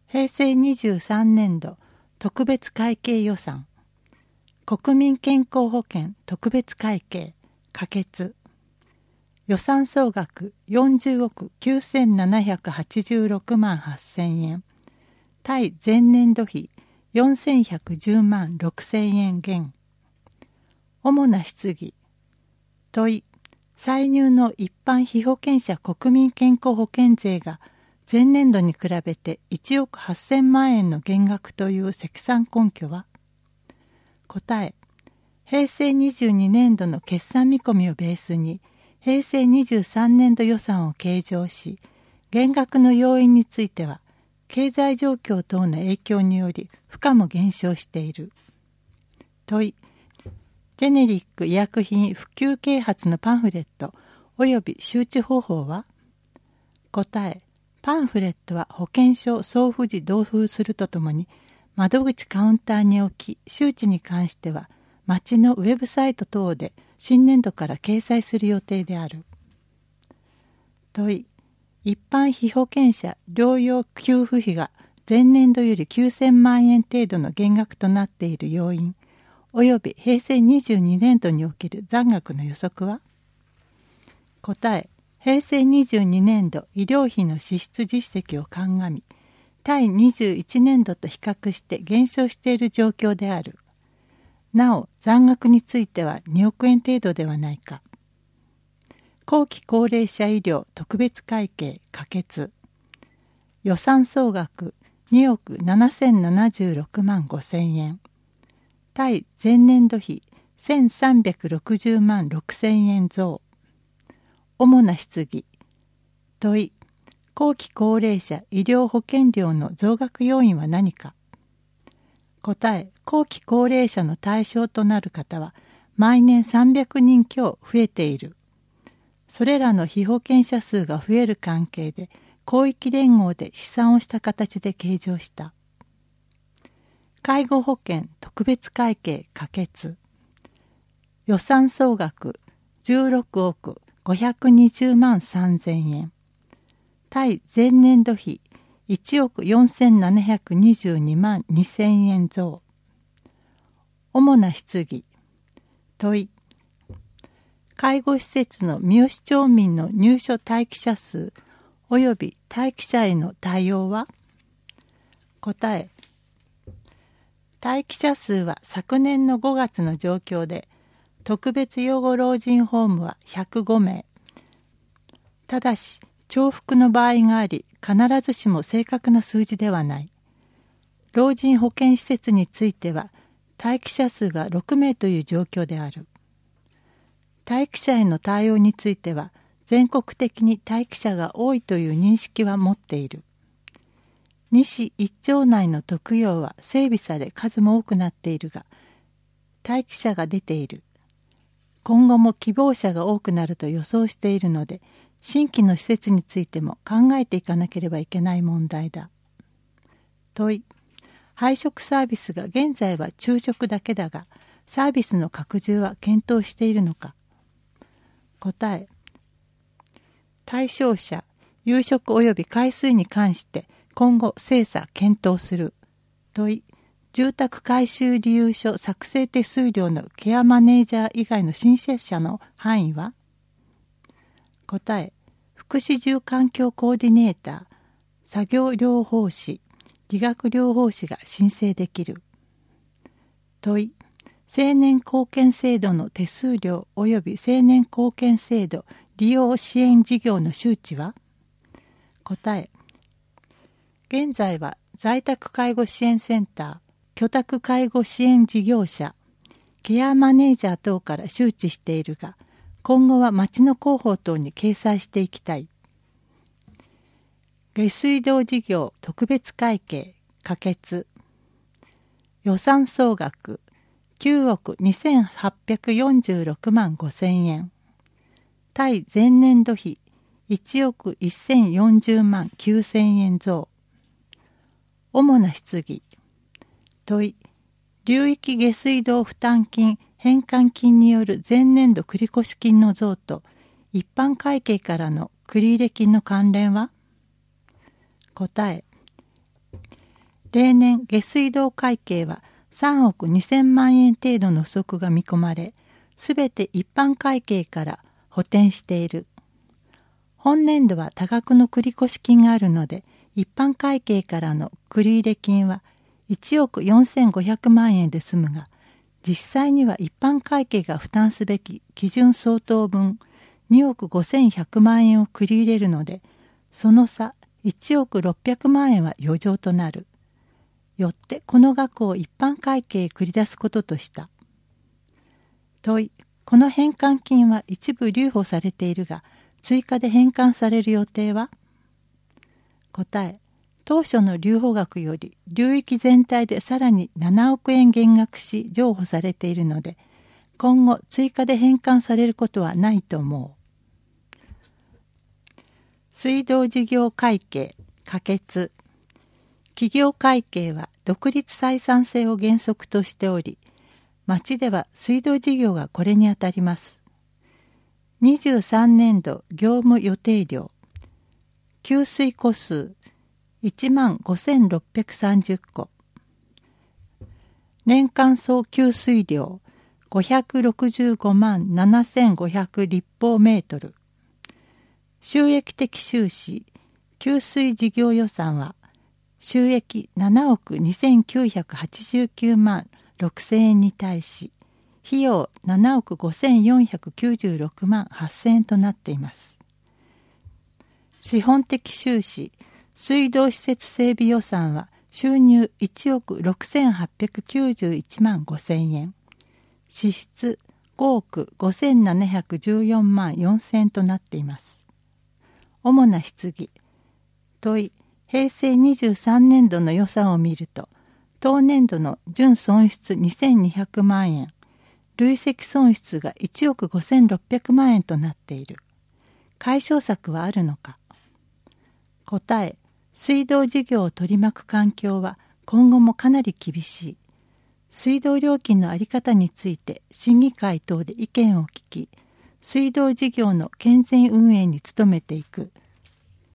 平成23年度特別会計予算国民健康保険特別会計可決予算総額40億9786万8000円対前年度比4110万6000円減主な質疑問い歳入の一般被保険者国民健康保険税が前年度に比べて1億8000万円の減額という積算根拠は答え平成22年度の決算見込みをベースに平成23年度予算を計上し減額の要因については経済状況等の影響により負荷も減少している問いジェネリック医薬品普及啓発のパンフレットおよび周知方法は答えパンフレットは保険証送付時同封するとともに窓口カウンターに置き周知に関しては町のウェブサイト等で新年度から掲載する予定である問い一般被保険者療養給付費が前年度より9000万円程度の減額となっている要因および平成22年度における残額の予測は答え平成22年度医療費の支出実績を鑑み対21年度と比較して減少している状況であるなお残額については2億円程度ではないか後期高齢者医療特別会計可決予算総額2億7076万5000円対前年度比1360万6000円増主な質疑問い後期高齢者医療保険料の増額要因は何か答え後期高齢者の対象となる方は毎年300人強増えているそれらの被保険者数が増える関係で広域連合で試算をした形で計上した介護保険特別会計可決予算総額16億520万3000円対前年度比1億4722万2000円増主な質疑問い介護施設の三好町民の入所待機者数および待機者への対応は答え待機者数は昨年の5月の状況で特別養護老人ホームは105名ただし重複の場合があり必ずしも正確な数字ではない老人保健施設については待機者数が6名という状況である待機者への対応については全国的に待機者が多いという認識は持っている西一町内の特養は整備され数も多くなっているが待機者が出ている今後も希望者が多くなると予想しているので新規の施設についても考えていかなければいけない問題だ問い配食サービスが現在は昼食だけだがサービスの拡充は検討しているのか答え対象者夕食及び回数に関して今後精査検討する問い住宅改修理由書作成手数料のケアマネージャー以外の申請者の範囲は答え福祉住環境コーディネーター作業療法士理学療法士が申請できる問い青年貢献制度の手数料及び青年貢献制度利用支援事業の周知は答え現在は在宅介護支援センター居宅介護支援事業者ケアマネージャー等から周知しているが今後は町の広報等に掲載していきたい下水道事業特別会計可決予算総額9億2846万5000円対前年度比1億1040万9000円増主な質疑問い流域下水道負担金返還金による前年度繰越金の増と一般会計からの繰入金の関連は答え例年下水道会計は3億2000万円程度の不足が見込まれ、すべて一般会計から補填している。本年度は多額の繰越金があるので、一般会計からの繰入金は1億4500万円で済むが、実際には一般会計が負担すべき基準相当分2億5100万円を繰り入れるので、その差1億600万円は余剰となる。よってこの額を一般会計へ繰り出すこととした。問い、この返還金は一部留保されているが、追加で返還される予定は？答え、当初の留保額より流域全体でさらに7億円減額し譲歩されているので、今後追加で返還されることはないと思う。水道事業会計可決。企業会計は独立採算性を原則としており、町では水道事業がこれにあたります。23年度業務予定量、給水個数15,630個、年間総給水量565万7,500立方メートル、収益的収支、給水事業予算は収益7億2,989万6,000円に対し、費用7億5,496万8,000円となっています。資本的収支、水道施設整備予算は収入1億6,891万5,000円、支出5億5,714万4,000円となっています。主な質疑。問い、平成23年度の予算を見ると、当年度の純損失2,200万円、累積損失が1億5,600万円となっている。解消策はあるのか？答え、水道事業を取り巻く環境は今後もかなり厳しい。水道料金の在り方について審議会等で意見を聞き、水道事業の健全運営に努めていく。